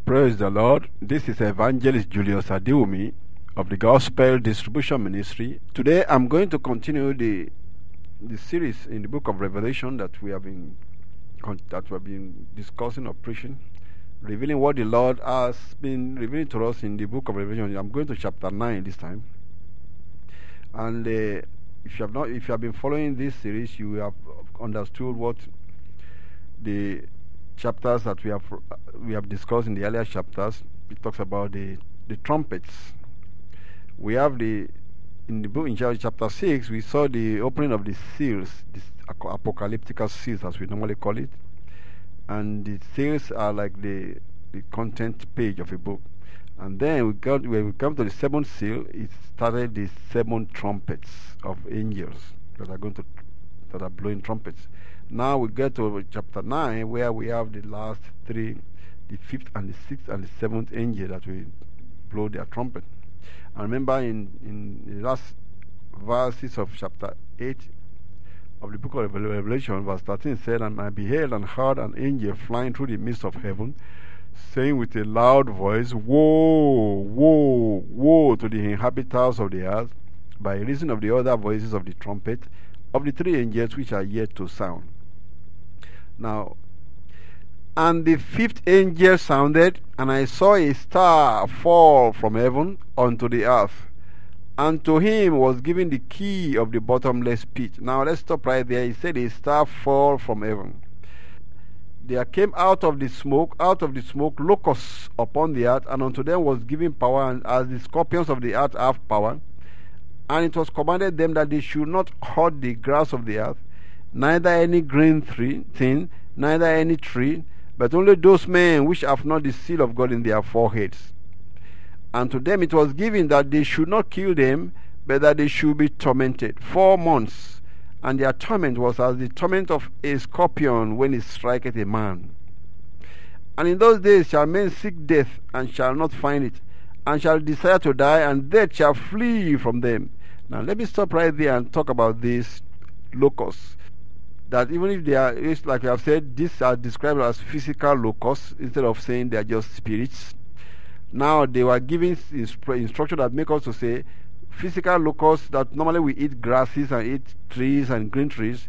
Praise the Lord. This is Evangelist Julius Adiwumi of the Gospel Distribution Ministry. Today I'm going to continue the series in the book of Revelation that we have been discussing or preaching, revealing what the Lord has been revealing to us in the book of Revelation. I'm going to chapter 9 this time. And if you have been following this series, you have understood what the chapters that we have discussed in the earlier chapters. It talks about the trumpets. We have in the book in chapter 6 we saw the opening of the seals, these apocalyptical seals as we normally call it, and the seals are like the content page of a book. And then when we come to the seventh seal, it started the seven trumpets of angels that are blowing trumpets. Now we get to chapter 9, where we have the last three, the fifth and the sixth and the seventh angel that will blow their trumpet. And remember in the last verses of chapter 8 of the book of Revelation, verse 13 said, "And I beheld and heard an angel flying through the midst of heaven, saying with a loud voice, Woe, woe, woe to the inhabitants of the earth, by reason of the other voices of the trumpet of the three angels which are yet to sound." Now, and the fifth angel sounded, and I saw a star fall from heaven unto the earth, and to him was given the key of the bottomless pit. Now let's stop right there. He said a star fall from heaven. There came out of the smoke locusts upon the earth, and unto them was given power, and as the scorpions of the earth have power. And it was commanded them that they should not hurt the grass of the earth, neither any green thing, neither any tree, but only those men which have not the seal of God in their foreheads. And to them it was given that they should not kill them, but that they should be tormented 4 months. And their torment was as the torment of a scorpion when it striketh a man. And in those days shall men seek death, and shall not find it, and shall desire to die, and death shall flee from them. Now let me stop right there and talk about these locusts. That even if they are, like I have said, these are described as physical locusts instead of saying they are just spirits. Now they were giving instruction that make us to say physical locusts that normally we eat grasses and eat trees and green trees,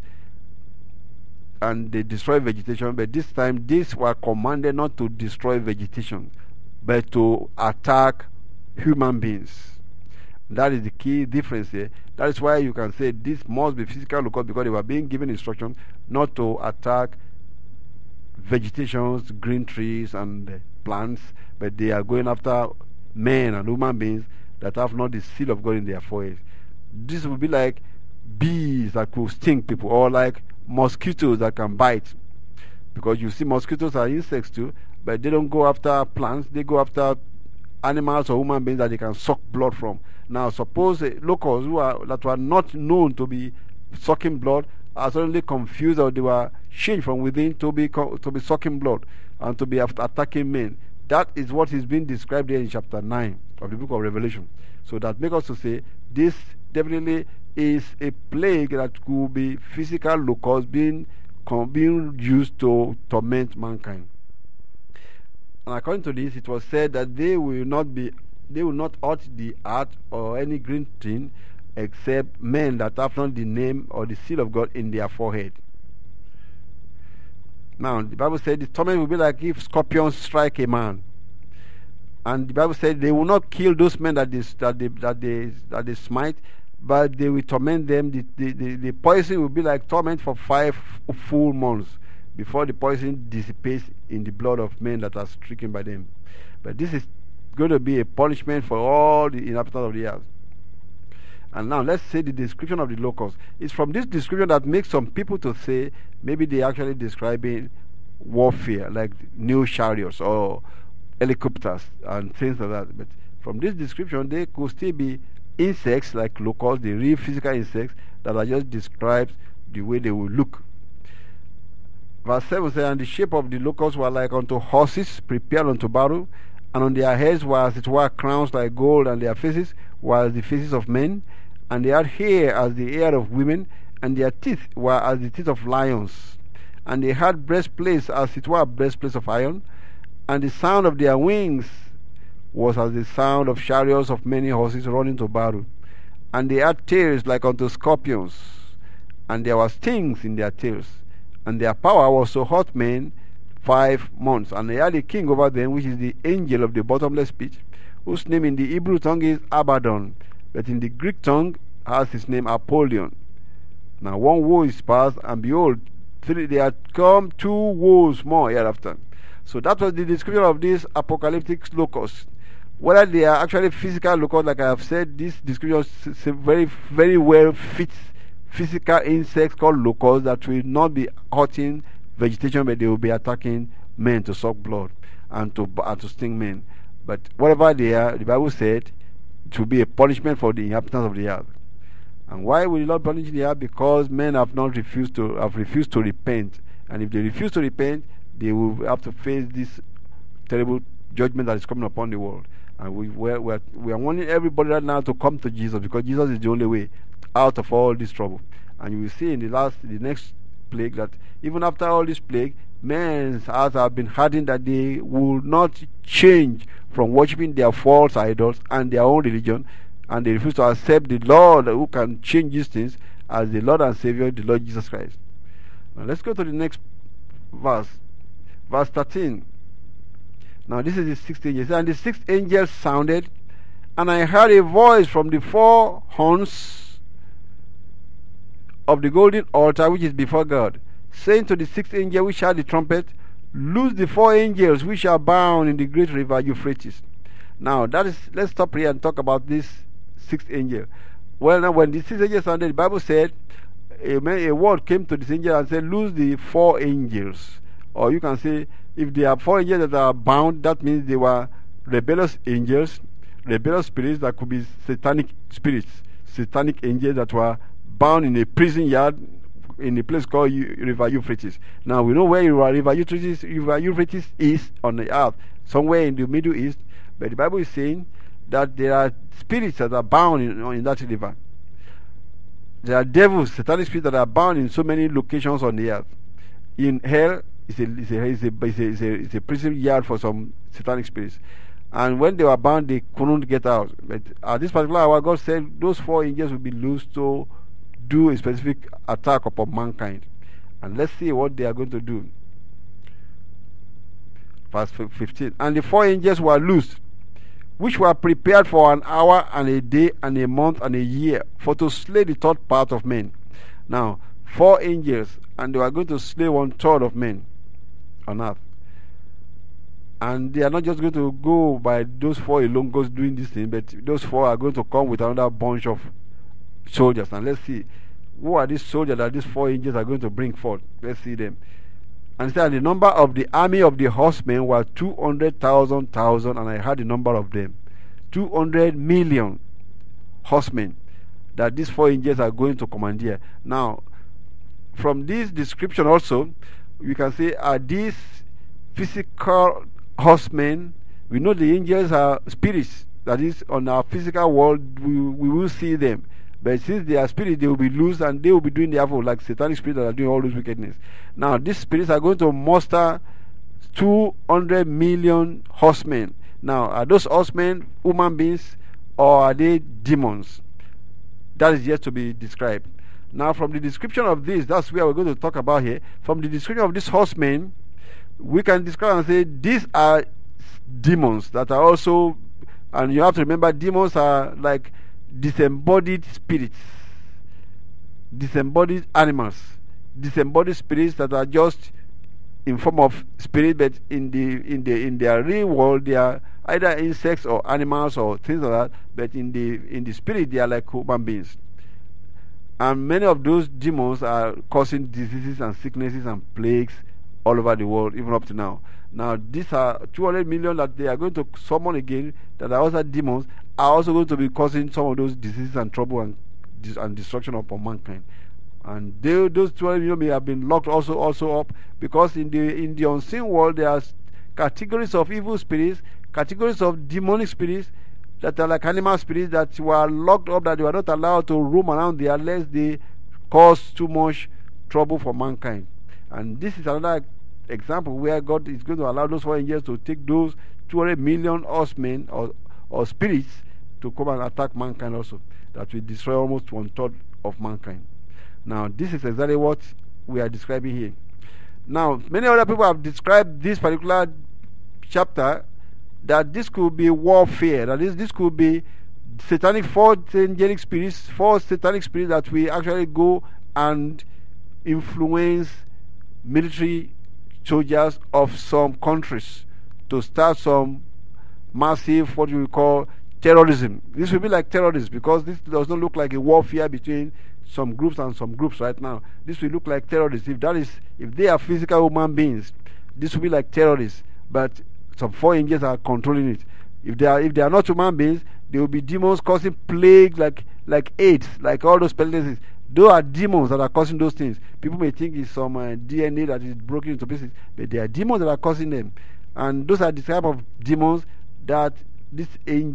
and they destroy vegetation, but this time these were commanded not to destroy vegetation but to attack human beings. That is the key difference here. That is why you can say this must be physical locusts, because they were being given instruction not to attack vegetations, green trees and plants, but they are going after men and human beings that have not the seal of God in their forehead. This would be like bees that could sting people, or like mosquitoes that can bite. Because you see, mosquitoes are insects too, but they don't go after plants, they go after animals or human beings that they can suck blood from. Now suppose locusts that were not known to be sucking blood are suddenly confused, or they were changed from within to be sucking blood and to be attacking men. That is what is being described here in chapter 9 of the book of Revelation. So that makes us to say this definitely is a plague that could be physical locusts being used to torment mankind. And according to this, it was said that they will not hurt the earth or any green thing, except men that have not the name or the seal of God in their forehead. Now the Bible said the torment will be like if scorpions strike a man. And the Bible said they will not kill those men that they smite, but they will torment them. The poison will be like torment for 5 full months before the poison dissipates in the blood of men that are stricken by them. But this is going to be a punishment for all the inhabitants of the earth. And now let's say the description of the locusts. It's from this description that makes some people to say maybe they're actually describing warfare, like new chariots or helicopters and things like that. But from this description, they could still be insects like locusts, the real physical insects that are just described the way they will look. Verse 7 says, "And the shape of the locusts were like unto horses prepared unto battle, and on their heads were as it were crowns like gold, and their faces were as the faces of men, and they had hair as the hair of women, and their teeth were as the teeth of lions. And they had breastplates as it were breastplates of iron, and the sound of their wings was as the sound of chariots of many horses running to battle. And they had tails like unto scorpions, and there were stings in their tails. And their power was to hurt men 5 months. And they had a king over them, which is the angel of the bottomless pit, whose name in the Hebrew tongue is Abaddon, but in the Greek tongue has his name Apollyon. Now one woe is past, and behold, there had come 2 woes more hereafter. So that was the description of these apocalyptic locusts. Whether they are actually physical locusts, like I have said, this description very, very well fits physical insects called locusts that will not be hurting vegetation, but they will be attacking men to suck blood and to sting men. But whatever they are, the Bible said, it will be a punishment for the inhabitants of the earth. And why will the Lord punish the earth? Because men have refused to repent. And if they refuse to repent, they will have to face this terrible judgment that is coming upon the world. And we are warning everybody right now to come to Jesus, because Jesus is the only way out of all this trouble. And you will see in the next plague, that even after all this plague, men's hearts have been hardened, that they will not change from worshiping their false idols and their own religion, and they refuse to accept the Lord who can change these things as the Lord and Savior, the Lord Jesus Christ. Now let's go to the next verse, verse 13. Now this is the 6th angel. And the 6th angel sounded, and I heard a voice from the 4 horns of the golden altar which is before God, saying to the 6th angel which had the trumpet, loose the 4 angels which are bound in the great river Euphrates. Now let's stop here and talk about this 6th angel. Well, now when the 6th angel sounded, the Bible said a word came to this angel and said, loose the 4 angels. Or you can say, if there are 4 angels that are bound, that means they were rebellious angels, rebellious spirits that could be satanic spirits, satanic angels that were bound in a prison yard in a place called River Euphrates. Now we know where River Euphrates is on the earth, somewhere in the Middle East, but the Bible is saying that there are spirits that are bound in that river. There are devils, satanic spirits that are bound in so many locations on the earth. In hell, it's a prison yard for some satanic spirits. And when they were bound, they couldn't get out. But at this particular hour, God said those 4 angels will be loosed to do a specific attack upon mankind. And let's see what they are going to do. Verse 15. And the 4 angels were loosed, which were prepared for an hour and a day and a month and a year, for to slay the 3rd part of men. Now, 4 angels, and they were going to slay 1/3 of men on earth. And they are not just going to go by those 4 alone goes doing this thing, but those 4 are going to come with another bunch of soldiers. And let's see, who are these soldiers that these 4 angels are going to bring forth? Let's see them. And said, the number of the army of the horsemen were 200,000, and I heard the number of them, 200 million horsemen that these 4 angels are going to commandeer. Now, from this description also, we can say, are these physical horsemen? We know the angels are spirits, that is, on our physical world we will see them, but since they are spirits, they will be loose and they will be doing the evil, like satanic spirits that are doing all those wickedness. Now these spirits are going to muster 200 million horsemen. Now, are those horsemen human beings or are they demons? That is yet to be described. Now, from the description of this, that's where we're going to talk about here. From the description of these horsemen, we can describe and say these are demons that are also, and you have to remember, demons are like disembodied spirits, disembodied animals, disembodied spirits that are just in form of spirit, but in their real world they are either insects or animals or things like that, but in the spirit they are like human beings. And many of those demons are causing diseases and sicknesses and plagues all over the world, even up to now. Now, these are 200 million that they are going to summon again, that are also demons, are also going to be causing some of those diseases and trouble and destruction upon mankind. And those 200 million may have been locked also up, because in the unseen world there are categories of evil spirits, categories of demonic spirits that are like animal spirits that were locked up, that they were not allowed to roam around there unless they cause too much trouble for mankind. And this is another example where God is going to allow those 4 angels to take those 200 million horsemen or spirits to come and attack mankind also, that will destroy almost 1/3 of mankind. Now, this is exactly what we are describing here. Now, many other people have described this particular chapter that this could be warfare, that this could be satanic, false angelic spirits, false satanic spirits that will actually go and influence military soldiers of some countries to start some massive, what we call terrorism. This will be like terrorism, because this does not look like a warfare between some groups and some groups right now. This will look like terrorists. If they are physical human beings, this will be like terrorists. But some 4 angels are controlling it. If they are not human beings, they will be demons causing plague like AIDS, like all those pestilences. Those are demons that are causing those things. People may think it's some DNA that is broken into pieces, but they are demons that are causing them. And those are the type of demons that these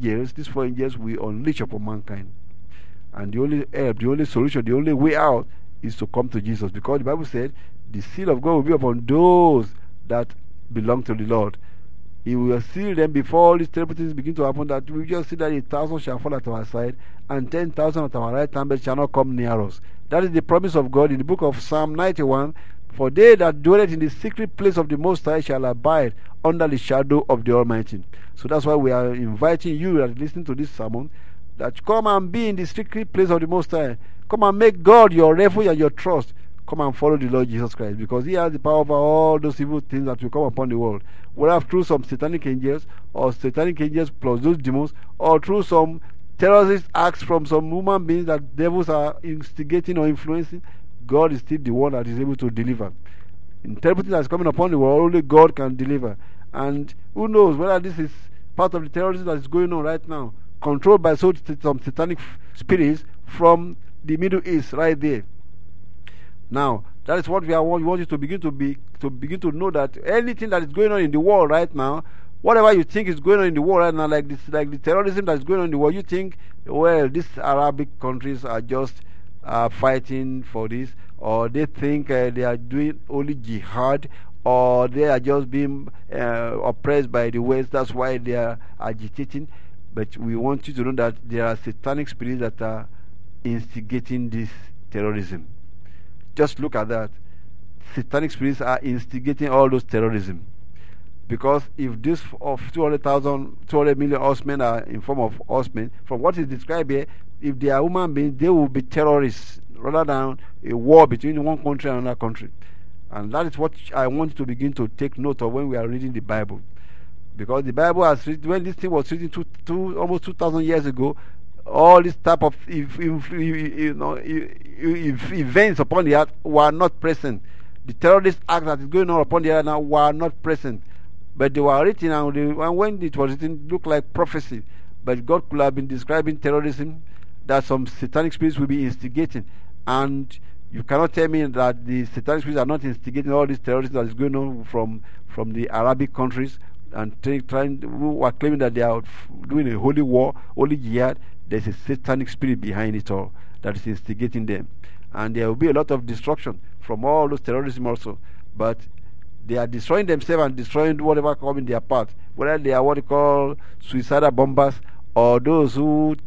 4 angels will unleash upon mankind. And the only help, the only solution, the only way out is to come to Jesus, because the Bible said the seal of God will be upon those that belong to the Lord. He will seal them before all these terrible things begin to happen, that we just see that 1,000 shall fall at our side and 10,000 at our right hand, but shall not come near us. That is the promise of God in the book of Psalm 91. For they that dwelleth in the secret place of the Most High shall abide under the shadow of the Almighty. So that's why we are inviting you that listen to this sermon, that come and be in the secret place of the Most High. Come and make God your refuge and your trust. Come and follow the Lord Jesus Christ, because He has the power over all those evil things that will come upon the world, whether through some satanic angels, or satanic angels plus those demons, or through some terrorist acts from some human beings that devils are instigating or influencing. God is still the one that is able to deliver. In terrible things that is coming upon the world, only God can deliver. And who knows whether this is part of the terrorism that is going on right now, controlled by some satanic spirits from the Middle East right there. Now, that is what we want you to begin to know, that anything that is going on in the world right now, whatever you think is going on in the world right now, like the terrorism that is going on in the world, you think, well, these Arabic countries are just fighting for this, or they think they are doing only jihad, or they are just being oppressed by the West, that's why they are agitating. But we want you to know that there are satanic spirits that are instigating this terrorism. Just look at that. Satanic spirits are instigating all those terrorism. Because if this of 200 million horsemen are in form of horsemen, from what is described here, if they are human beings, they will be terrorists rather than a war between one country and another country. And that is what I want you to begin to take note of when we are reading the Bible. Because the Bible has written, when this thing was written almost 2,000 years ago, all this type of events upon the earth were not present. The terrorist act that is going on upon the earth now were not present, but they were written, and when it was written, it looked like prophecy. But God could have been describing terrorism that some satanic spirits will be instigating, and you cannot tell me that the satanic spirits are not instigating all this terrorism that is going on from the Arabic countries, and who are claiming that they are doing a holy war, holy jihad. There's a satanic spirit behind it all that is instigating them, and there will be a lot of destruction from all those terrorism also. But they are destroying themselves and destroying whatever comes in their path, whether they are what they call suicidal bombers, or those who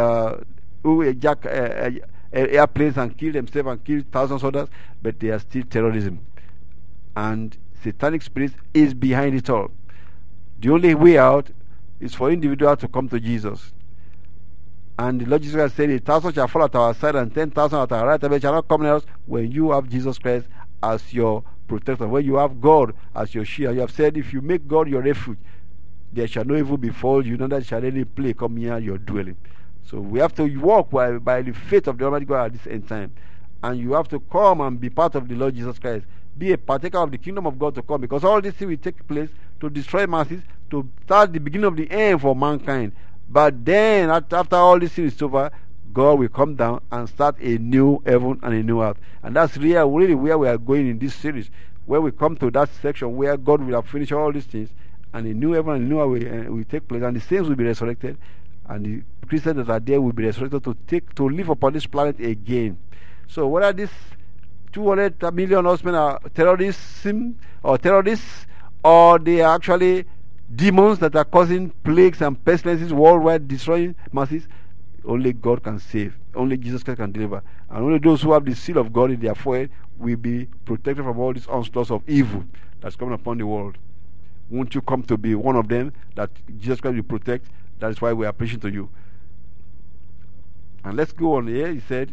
hijack airplanes and kill themselves and kill thousands of others. But they are still terrorism, and satanic spirits is behind it all. The only way out is for individuals to come to Jesus. And the Lord Jesus Christ said, 1,000 shall fall at our side and 10,000 at our right hand, but shall not come near us. When you have Jesus Christ as your protector, when you have God as your shield, you have said, if you make God your refuge, there shall no evil befall you, neither shall any plague come near your dwelling. So we have to walk by the faith of the Almighty God at this end time. And you have to come and be part of the Lord Jesus Christ. Be a partaker of the kingdom of God to come, because all this thing will take place to destroy masses, to start the beginning of the end for mankind. But then, after all this thing is over, God will come down and start a new heaven and a new earth. And that's really where we are going in this series, where we come to that section where God will have finished all these things, and a new heaven and a new earth will take place, and the saints will be resurrected, and the Christians that are there will be resurrected to live upon this planet again. So whether this 200 million horsemen are terrorists, or they are actually demons that are causing plagues and pestilences worldwide, destroying masses. Only God can save. Only Jesus Christ can deliver. And only those who have the seal of God in their forehead will be protected from all these onslaughts of evil that's coming upon the world. Won't you come to be one of them that Jesus Christ will protect? That is why we are preaching to you. And let's go on here. He said,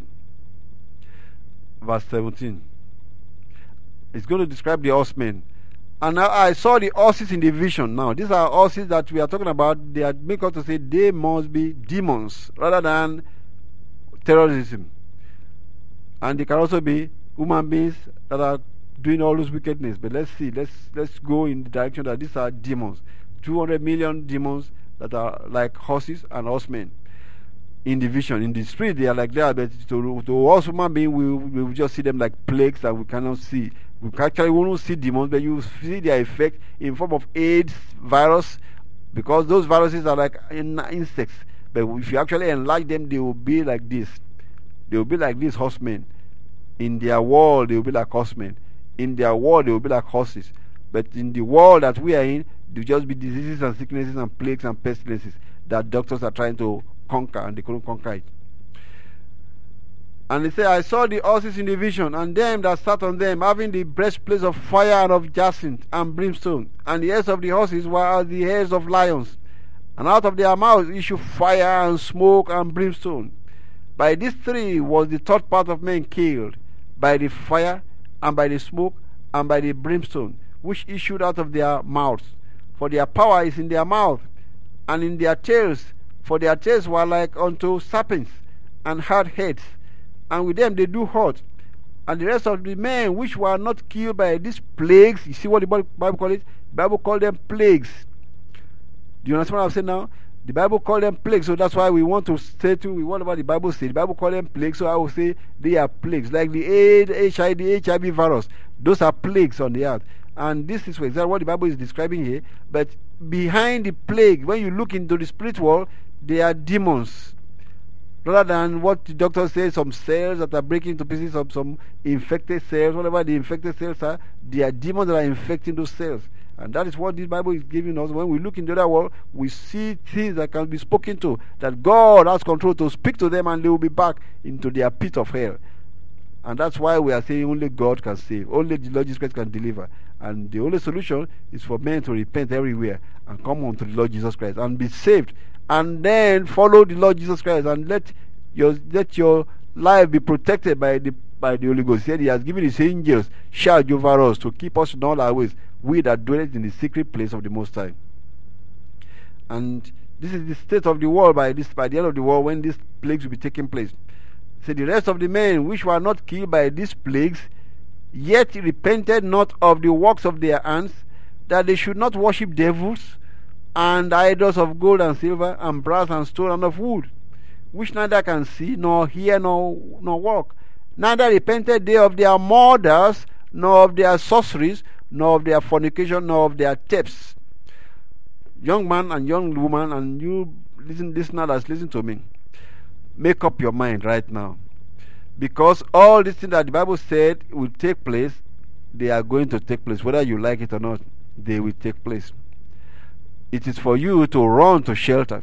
verse 17. It's going to describe the horsemen. And now I saw the horses in the vision. Now, these are horses that we are talking about. They are make us to say they must be demons rather than terrorism. And they can also be human beings that are doing all those wickedness. But let's see. Let's go in the direction that these are demons. 200 million demons that are like horses and horsemen. In the vision, in the spirit, they are like that. But to us human beings, we will just see them like plagues that we cannot see. We actually won't see demons, but you see their effect in form of AIDS virus, because those viruses are like insects. But if you actually enlarge them, they will be like this. They will be like these horsemen. In their world, they will be like horsemen. In their world, they will be like horses. But in the world that we are in, there will just be diseases and sicknesses and plagues and pestilences that doctors are trying to conquer, and they couldn't conquer it. And he said, I saw the horses in the vision, and them that sat on them, having the breastplates of fire and of jacinth and brimstone, and the heads of the horses were as the heads of lions, and out of their mouths issued fire and smoke and brimstone. By these three was the third part of men killed, by the fire, and by the smoke, and by the brimstone, which issued out of their mouths. For their power is in their mouth, and in their tails, for their tails were like unto serpents, and had heads, and with them they do hurt. And the rest of the men which were not killed by these plagues, you see what the Bible call it? The Bible called them plagues. Do you understand what I'm saying now? The Bible called them plagues, so that's why we want to say whatever the Bible says. The Bible called them plagues, so I will say they are plagues. Like the HIV virus, those are plagues on the earth. And this is exactly what the Bible is describing here. But behind the plague, when you look into the spirit world, they are demons. Rather than what the doctor says, some cells that are breaking into pieces of some infected cells, whatever the infected cells are, they are demons that are infecting those cells. And that is what this Bible is giving us. When we look in the other world, we see things that can be spoken to, that God has control to speak to them, and they will be back into their pit of hell. And that's why we are saying only God can save. Only the Lord Jesus Christ can deliver. And the only solution is for men to repent everywhere and come unto the Lord Jesus Christ and be saved. And then follow the Lord Jesus Christ, and let your life be protected by the Holy Ghost. He said He has given His angels charge over us to keep us in all our ways, we that dwell in the secret place of the Most High. And this is the state of the world by the end of the world, when these plagues will be taking place. So the rest of the men which were not killed by these plagues, yet repented not of the works of their hands, that they should not worship devils and idols of gold and silver and brass and stone and of wood, which neither can see nor hear nor walk. Neither repented they of their murders, nor of their sorceries, nor of their fornication, nor of their thefts. Young man and young woman, and you listener that's listening to me, make up your mind right now, because all these things that the Bible said will take place, they are going to take place. Whether you like it or not, they will take place. It is for you to run to shelter,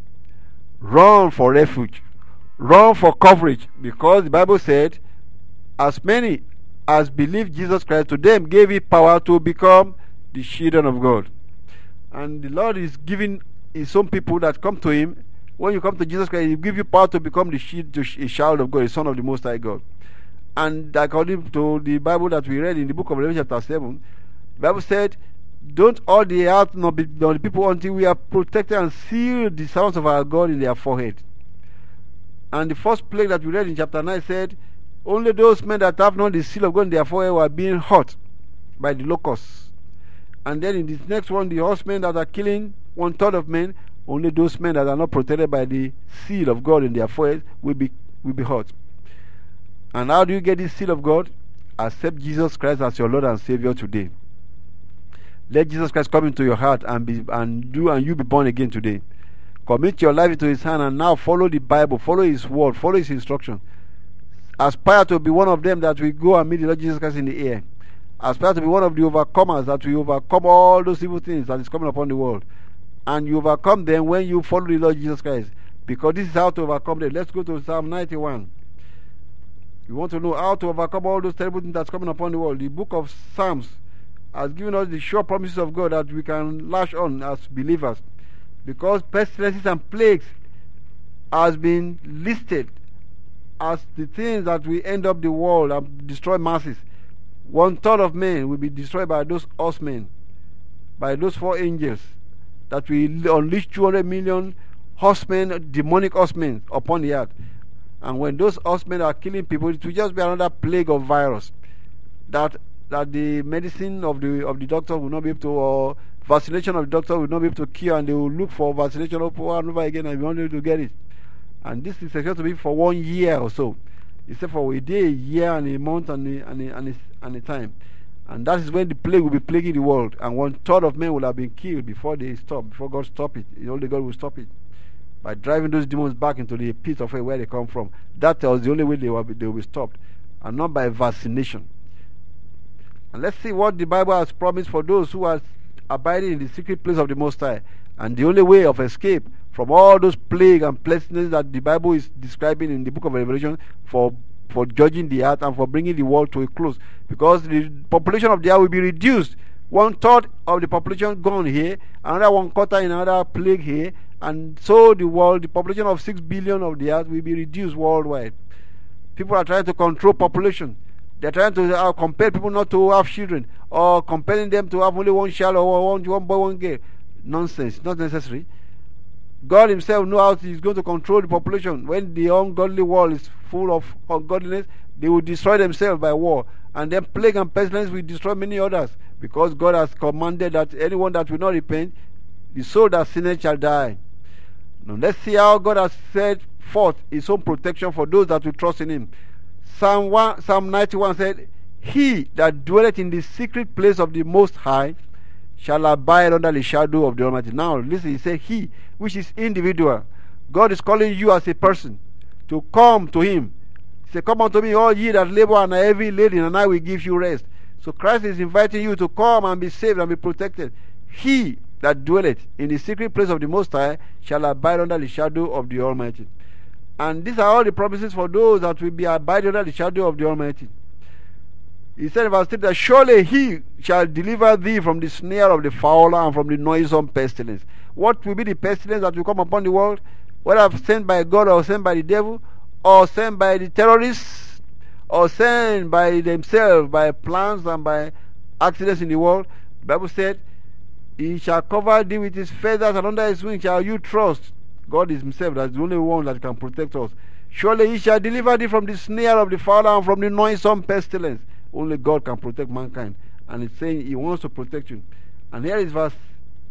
run for refuge, run for coverage, because the Bible said, as many as believe Jesus Christ, to them gave He power to become the children of God. And the Lord is giving His own people that come to Him. When you come to Jesus Christ, He will give you power to become a child of God, a son of the Most High God. And according to the Bible that we read in the book of Revelation chapter 7, the Bible said, don't all the earth nor the people until we are protected and seal the servants of our God in their forehead. And the first plague that we read in chapter 9 said, only those men that have not the seal of God in their forehead were being hurt by the locusts. And then in this next one, the horsemen that are killing 1/3 of men, only those men that are not protected by the seal of God in their forehead will be hurt. And how do you get this seal of God? Accept Jesus Christ as your Lord and Savior today. Let Jesus Christ come into your heart and you be born again today. Commit your life into His hand, and now follow the Bible, follow His word, follow His instruction. Aspire to be one of them that will go and meet the Lord Jesus Christ in the air. Aspire to be one of the overcomers that will overcome all those evil things that is coming upon the world. And you overcome them when you follow the Lord Jesus Christ. Because this is how to overcome them. Let's go to Psalm 91. You want to know how to overcome all those terrible things that's coming upon the world. The book of Psalms has given us the sure promises of God that we can lash on as believers. Because pestilences and plagues has been listed as the things that will end up the world and destroy masses. 1/3 of men will be destroyed by those horsemen, by those 4 angels that will unleash 200 million horsemen, demonic horsemen upon the earth. And when those horsemen are killing people, it will just be another plague of virus that the medicine of the doctor will not be able to, or vaccination of the doctor will not be able to cure, and they will look for vaccination over and over again and be unable to get it. And this is expected to be for 1 year or so. Except for a day, a year, and a month, and a time. And that is when the plague will be plaguing the world. And 1/3 of men will have been killed before they stop, before God stop it. Only God will stop it. By driving those demons back into the pit of where they come from. That was the only way they will be stopped. And not by vaccination. And let's see what the Bible has promised for those who are abiding in the secret place of the Most High. And the only way of escape from all those plague and pestilence that the Bible is describing in the book of Revelation for judging the earth and for bringing the world to a close. Because the population of the earth will be reduced. 1/3 of the population gone here, another 1/4 in another plague here, and so the population of 6 billion of the earth will be reduced worldwide. People are trying to control population. They're trying to compel people not to have children, or compelling them to have only 1 child, or one boy, 1 girl. Nonsense, not necessary. God himself knows how he's going to control the population. When the ungodly world is full of ungodliness, they will destroy themselves by war. And then plague and pestilence will destroy many others. Because God has commanded that anyone that will not repent, the soul that sinneth shall die. Now let's see how God has set forth his own protection for those that will trust in him. Psalm 91 said, "He that dwelleth in the secret place of the Most High shall abide under the shadow of the Almighty." Now listen, he said he, which is individual. God is calling you as a person to come to him. He said, "Come unto me, all ye that labor and are heavy laden, and I will give you rest." So Christ is inviting you to come and be saved and be protected. He that dwelleth in the secret place of the Most High shall abide under the shadow of the Almighty. And these are all the promises for those that will be abiding under the shadow of the Almighty. He said in verse 3 that surely he shall deliver thee from the snare of the fowler and from the noisome pestilence. What will be the pestilence that will come upon the world? Whether sent by God or sent by the devil, or sent by the terrorists, or sent by themselves, by plans and by accidents in the world. The Bible said, "He shall cover thee with his feathers, and under his wings shall you trust." God is himself, that's the only one that can protect us. "Surely he shall deliver thee from the snare of the fowler and from the noisome pestilence." Only God can protect mankind. And it's saying he wants to protect you. And here is verse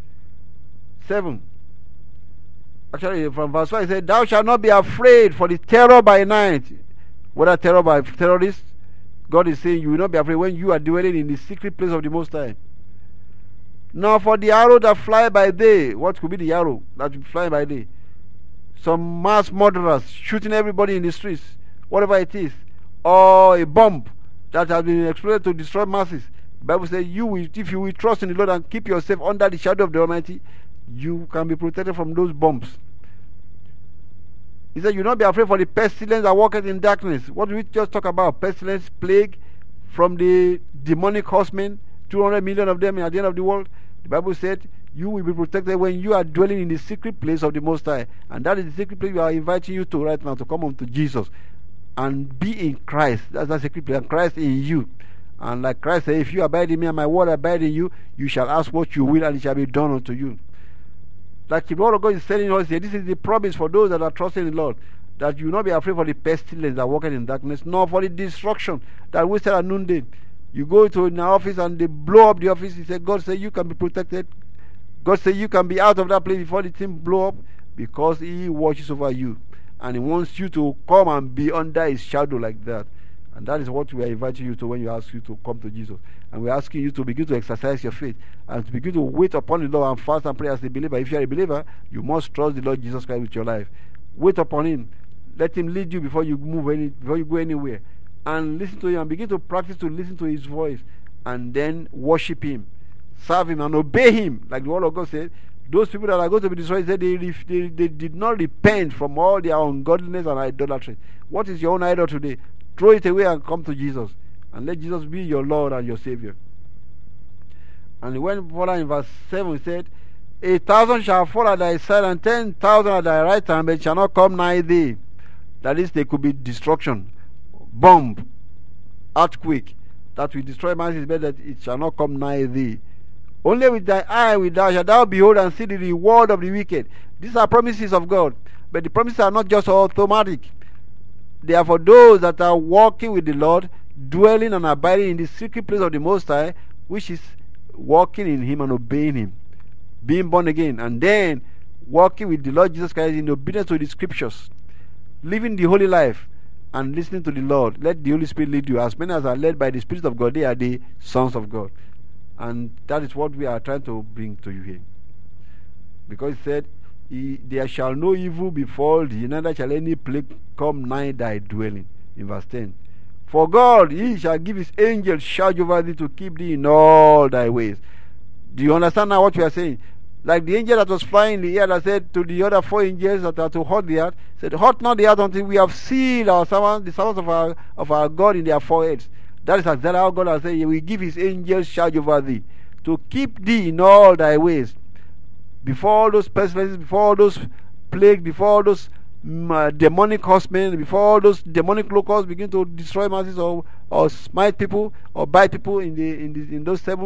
7. Actually, from verse 5, he said, "Thou shalt not be afraid for the terror by night." Whether terror by terrorists, God is saying you will not be afraid when you are dwelling in the secret place of the Most High. "Nor for the arrow that fly by day." What could be the arrow that will fly by day? Some mass murderers shooting everybody in the streets, whatever it is, or a bomb that has been exploded to destroy masses. The Bible says if you will trust in the Lord and keep yourself under the shadow of the Almighty, you can be protected from those bombs. He said, "You will not be afraid for the pestilence that walketh in darkness." What did we just talk about? Pestilence, plague from the demonic horsemen, 200 million of them at the end of the world. The Bible said, you will be protected when you are dwelling in the secret place of the Most High. And that is the secret place we are inviting you to right now, to come unto Jesus and be in Christ. That's the secret place, and Christ in you. And like Christ said, "If you abide in me and my word abide in you, you shall ask what you will, and it shall be done unto you." Like the word of God is telling us here, this is the promise for those that are trusting in the Lord, that you will not be afraid for the pestilence that walketh in darkness, nor for the destruction that wasted at noonday. You go to an office and they blow up the office. He said, God said you can be protected. God said you can be out of that place before the thing blow up, because he watches over you. And he wants you to come and be under his shadow like that. And that is what we are inviting you to when we ask you to come to Jesus. And we're asking you to begin to exercise your faith and to begin to wait upon the Lord and fast and pray as a believer. If you are a believer, you must trust the Lord Jesus Christ with your life. Wait upon him. Let him lead you before you before you go anywhere. And listen to him and begin to practice to listen to his voice. And then worship him. Serve him and obey him. Like the word of God said, those people that are going to be destroyed, said they did not repent from all their ungodliness and idolatry. What is your own idol today? Throw it away and come to Jesus. And let Jesus be your Lord and your Savior. And he went further in verse 7, he said, 1,000 shall fall at thy side, and 10,000 at thy right hand, but it shall not come nigh thee. That is, there could be destruction, bomb, earthquake, that will destroy man, but that it shall not come nigh thee. Only with thy eye shalt thou behold and see the reward of the wicked. These are promises of God, but the promises are not just automatic. They are for those that are walking with the Lord, dwelling and abiding in the secret place of the Most High, which is walking in him and obeying him, being born again, and then walking with the Lord Jesus Christ in obedience to the scriptures, living the holy life and listening to the Lord. Let the Holy Spirit lead you. As many as are led by the Spirit of God, they are the sons of God. And that is what we are trying to bring to you here. Because he said, there shall no evil befall thee, neither shall any plague come nigh thy dwelling. In verse 10. For God, he shall give his angels charge over thee to keep thee in all thy ways. Do you understand now what we are saying? Like the angel that was flying in the air that said to the other 4 angels that are to hurt the earth, said, hurt not the earth until we have sealed our servants, the servants of our God in their foreheads. That is exactly how God has said, he will give his angels charge over thee, to keep thee in all thy ways. Before all those pestilences, before all those plagues, before all those demonic horsemen, before all those demonic locusts begin to destroy masses or smite people or bite people in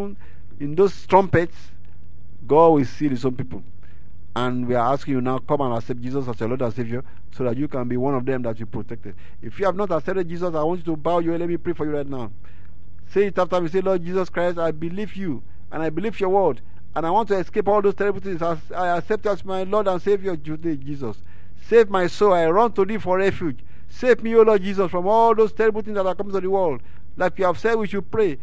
those trumpets, God will seal his own people. And we are asking you now, come and accept Jesus as your Lord and Savior, so that you can be one of them that you protected. If you have not accepted Jesus, I want you to bow your head. Let me pray for you right now. Say it after me. Say, Lord Jesus Christ, I believe you and I believe your word, and I want to escape all those terrible things. I accept you as my Lord and Savior today, Jesus. Save my soul. I run to thee for refuge. Save me, O Lord Jesus, from all those terrible things that are coming to the world. Like you have said, we should pray.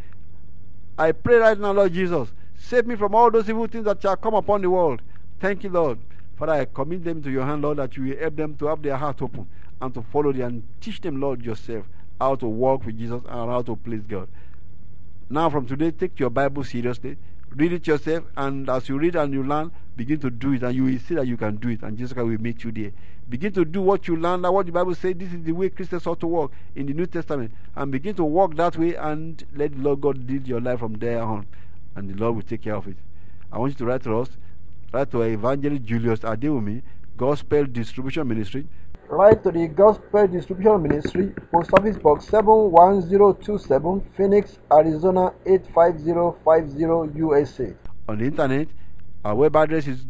I pray right now, Lord Jesus. Save me from all those evil things that shall come upon the world. Thank you, Lord. Father, I commit them to your hand, Lord, that you will help them to have their heart open and to follow thee, and teach them, Lord, yourself, how to walk with Jesus and how to please God. Now, from today, take your Bible seriously. Read it yourself, and as you read and you learn, begin to do it, and you will see that you can do it, and Jesus Christ will meet you there. Begin to do what you learn, what the Bible says. This is the way Christians ought to walk in the New Testament, and begin to walk that way, and let the Lord God lead your life from there on, and the Lord will take care of it. I want you to write to us. Write to Evangelist Julius Adewumi, Gospel Distribution Ministry. Write to the Gospel Distribution Ministry, Post Office Box 71027, Phoenix, Arizona 85050, USA. On the internet, our web address is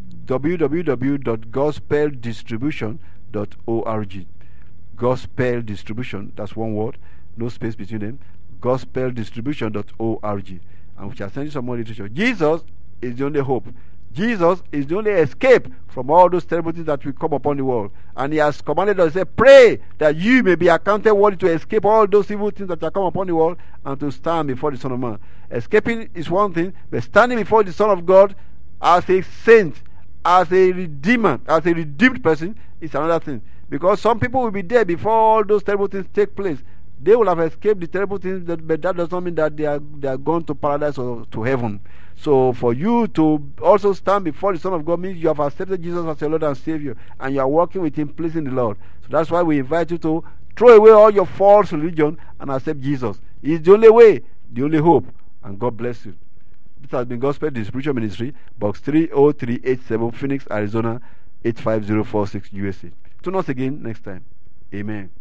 www.gospeldistribution.org. Gospel Distribution, that's one word, no space between them. Gospeldistribution.org. And we shall send you some more literature. Jesus is the only hope. Jesus is the only escape from all those terrible things that will come upon the world. And he has commanded us, say, pray that you may be accounted worthy to escape all those evil things that shall come upon the world, and to stand before the Son of Man. Escaping is one thing, but standing before the Son of God as a saint, as a redeemer, as a redeemed person is another thing. Because some people will be there before all those terrible things take place. They will have escaped the terrible things, but that does not mean that they are gone to paradise or to heaven. So for you to also stand before the Son of God means you have accepted Jesus as your Lord and Savior, and you are walking with him, pleasing the Lord. So that's why we invite you to throw away all your false religion and accept Jesus. He is the only way, the only hope, and God bless you. This has been Gospel Distribution Ministry, Box 30387, Phoenix, Arizona 85046, USA. Tune us again next time. Amen.